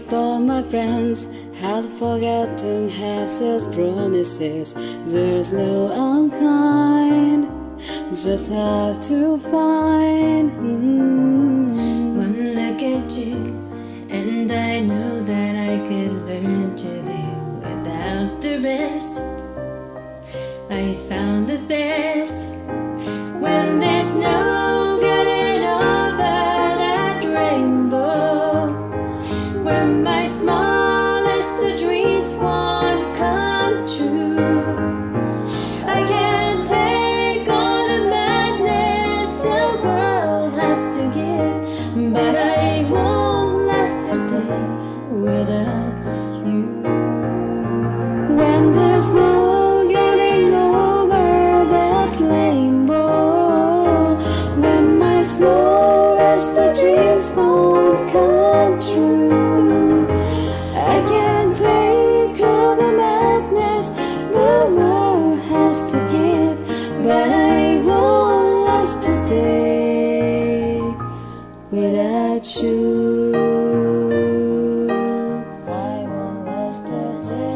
If all my friends had forgotten half such promises, there's no unkind, just how to find. One look at you, and I know that I could learn to live without the rest. I found the best when there's no getting over that rainbow. When my smallest dreams won't come true, I can't take all the madness the world has to give, but I won't last a day without you. When there's no getting over that rainbow, when my smallest dreams won't come true, I can't take all the madness the world has to give, but I won't last a day without you. I won't last a day.